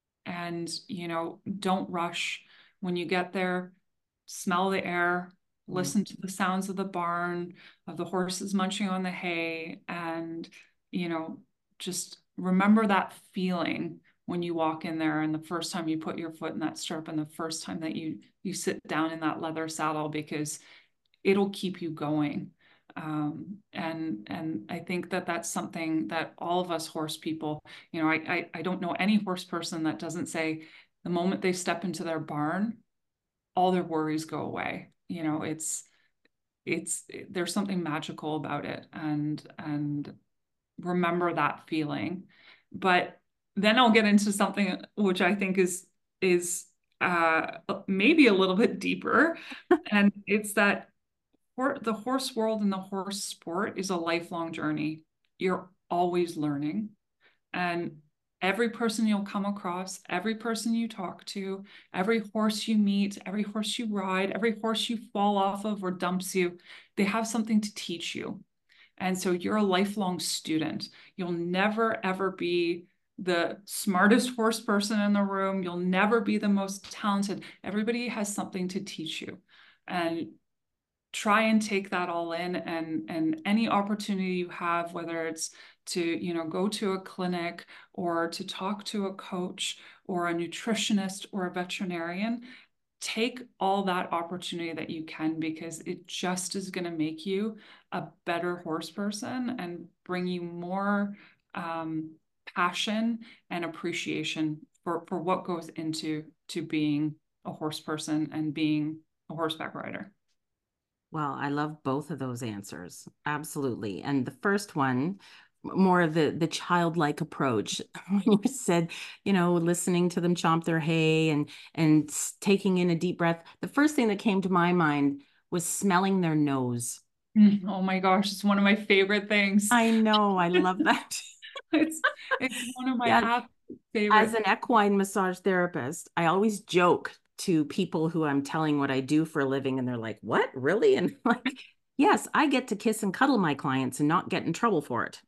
and you know, don't rush when you get there. Smell the air, Mm. listen to the sounds of the barn, of the horses munching on the hay, and you know, just remember that feeling when you walk in there and the first time you put your foot in that stirrup and the first time that you you sit down in that leather saddle, because it'll keep you going. Um, and and I think that that's something that all of us horse people, you know, I, I I don't know any horse person that doesn't say the moment they step into their barn, all their worries go away. You know, it's it's there's something magical about it, and and remember that feeling. But then I'll get into something which I think is is uh maybe a little bit deeper, and it's that the horse world and the horse sport is a lifelong journey. You're always learning. And every person you'll come across, every person you talk to, every horse you meet, every horse you ride, every horse you fall off of or dumps you, they have something to teach you. And so you're a lifelong student. You'll never, ever be the smartest horse person in the room. You'll never be the most talented. Everybody has something to teach you. And try and take that all in, and and any opportunity you have, whether it's to, you know, go to a clinic or to talk to a coach or a nutritionist or a veterinarian, take all that opportunity that you can, because it just is going to make you a better horse person and bring you more um, passion and appreciation for for what goes into to being a horse person and being a horseback rider. Well, I love both of those answers. Absolutely. And the first one, more of the the childlike approach, when you said, you know, listening to them chomp their hay and and taking in a deep breath. The first thing that came to my mind was smelling their nose. Mm, oh my gosh, it's one of my favorite things. I know, I love that. It's it's one of my Yeah, absolute as favorite. an equine massage therapist, I always joke to people who I'm telling what I do for a living, and they're like, "What, really?" And I'm like, yes, I get to kiss and cuddle my clients and not get in trouble for it.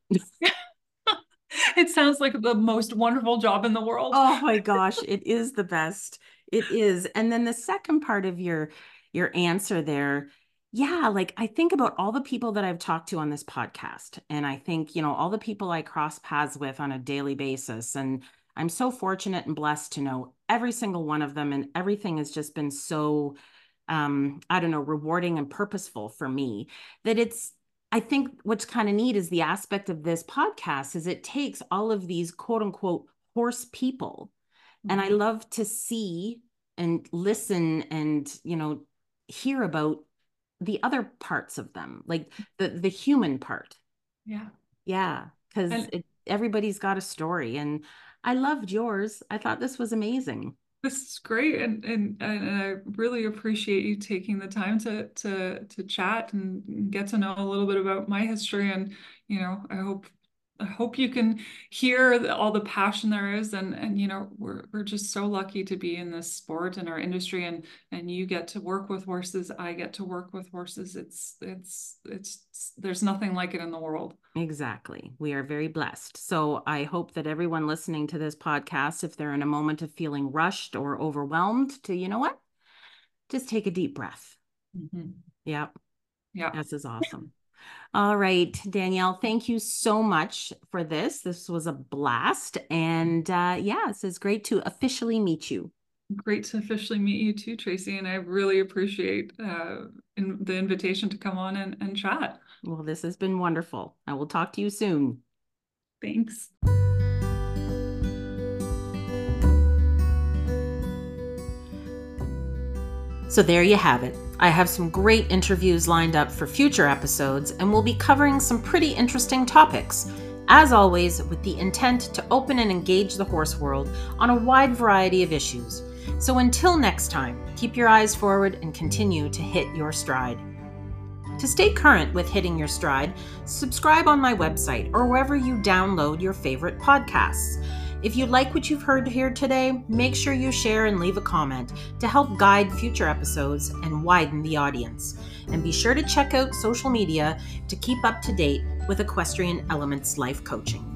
It sounds like the most wonderful job in the world. Oh my gosh, it is the best. It is. And then the second part of your your answer there, yeah, like I think about all the people that I've talked to on this podcast, and I think, you know, all the people I cross paths with on a daily basis, and I'm so fortunate and blessed to know every single one of them, and everything has just been so um, I don't know, rewarding and purposeful for me that it's I think what's kind of neat is the aspect of this podcast is it takes all of these quote unquote horse people. And I Mhm. love to see and listen and, you know, hear about the other parts of them, like the the human part. Yeah. Yeah, because And everybody's got a story. And I loved yours. I thought this was amazing. This is great, and, and and I really appreciate you taking the time to to to chat and get to know a little bit about my history. And you know, I hope I hope you can hear the, all the passion there is. And and you know, we're we're just so lucky to be in this sport and our industry. And and you get to work with horses. I get to work with horses. It's it's it's there's nothing like it in the world. Exactly. We are very blessed. So I hope that everyone listening to this podcast, if they're in a moment of feeling rushed or overwhelmed, to, you know what? Just take a deep breath. Mm-hmm. Yep. Yeah. This is awesome. All right, Danielle, thank you so much for this. This was a blast. And uh, yeah, this is great to officially meet you. Great to officially meet you too, Tracy. And I really appreciate uh, in the invitation to come on and, and chat. Well, this has been wonderful. I will talk to you soon. Thanks. So there you have it. I have some great interviews lined up for future episodes, and we'll be covering some pretty interesting topics. As always, with the intent to open and engage the horse world on a wide variety of issues. So until next time, keep your eyes forward and continue to hit your stride. To stay current with Hitting Your Stride, subscribe on my website or wherever you download your favorite podcasts. If you like what you've heard here today, make sure you share and leave a comment to help guide future episodes and widen the audience. And be sure to check out social media to keep up to date with Equestrian Elements Life Coaching.